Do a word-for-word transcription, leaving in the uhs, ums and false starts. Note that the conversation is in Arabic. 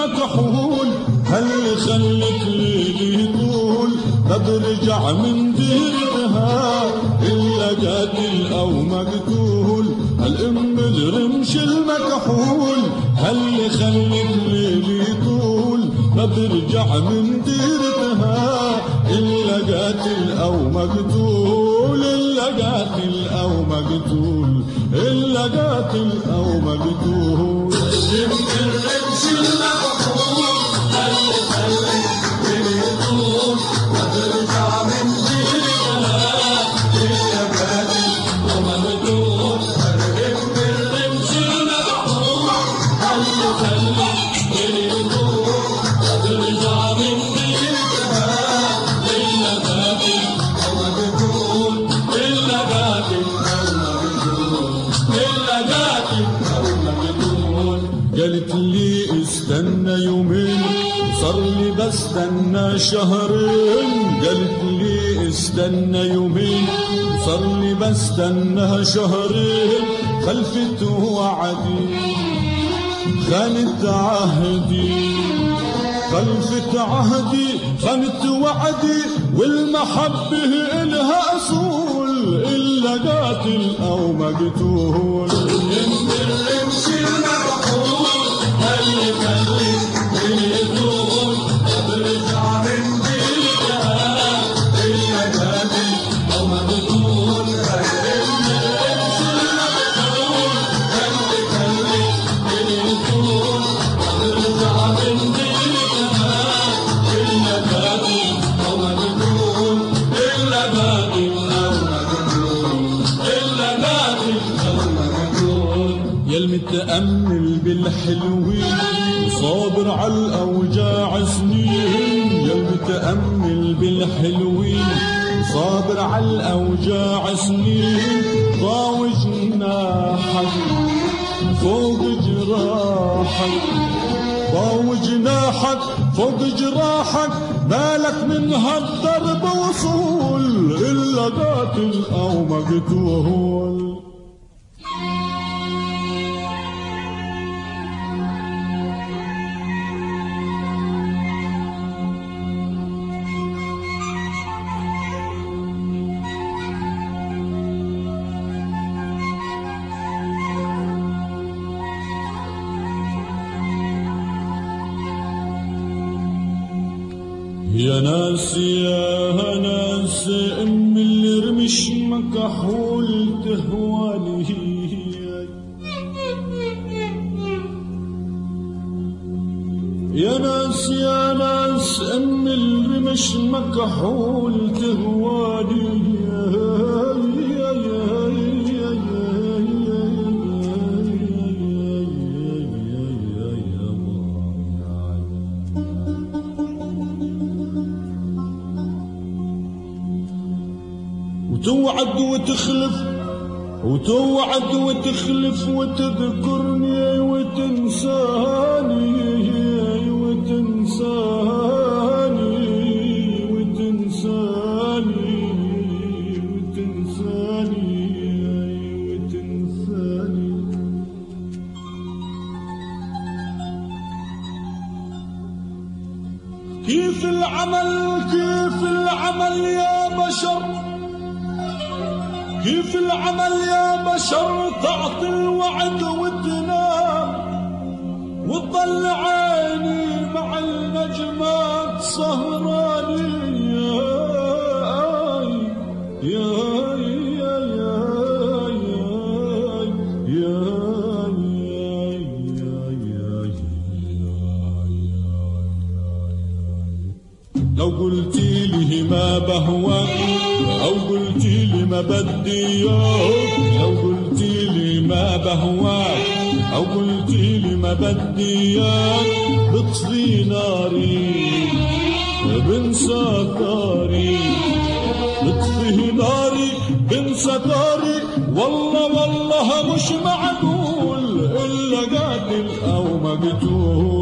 مكحول، هل خلت ليلي طول ما برجع من ديرتها إلا قاتل أو مقتول. هالأم الرمش المكحول هل خلت ليلي طول ما برجع من ديرتها إلا قاتل أو مقتول، إلا قاتل أو مقتول، إلا قاتل أو مقتول. الرمش المكحول هل خلت ليلي طول ما برجع من ديرتها إلا قاتل أو مقتول. الرمش المكحول هل خلت ليلي طول ما برجع من ديرتها إلا قاتل أو مقتول، إلا قاتل أو مقتول، إلا قاتل أو مقتول. قالت لي استنى يومين صار لي بستنى شهرين، قالت لي استنى يومين صار لي بستنى شهرين. خلفت وعدي خانت عهدي، خلفت عهدي خانت وعدي، والمحبة إلها أصول إلا قاتل أو مقتول. الرمش المكحول هل خلت ليلي طول ما برجع من ديرتها إلا قاتل أو مقتول. الرمش المكحول هل خلت ليلي طول ما برجع من ديرتها إلا قاتل أو مقتول، إلا قاتل أو مقتول، إلا قاتل أو مقتول. يا المتأمل بالحلوين وصابر على الأوجاع سنين، يا المتأمل بالحلوين وصابر على الأوجاع سنين. ضاوي جناحك فوق جراحك، ضاوي جناحك فوق جراحك، مالك من هالضرب وصول إلا قاتل أو مقتول. يا ناس يا ناس ام الرمش مكحول تهواني، يا ناس يا ناس ام الرمش مكحول تهواني. وتوعد وتخلف وتوعد وتخلف وتذكرني وتنساني، وتنساني وتنساني وتنساني وتنساني. كيف العمل كيف العمل يا بشر، كيف العمل يا بشر، تعطي الوعد وتنام وتضل عيني مع النجمات سهراني. يا يا يا يا لو قلتي لي ما بهواك أو قلتي لي ما بدي إياك، لو قلتي لي ما بهواك أو قلتي لي ما بدي إياك، بطفي ناري بنسى داري، بطفي ناري بنسى داري. والله والله مش معقول إلا قاتل أو مقتول.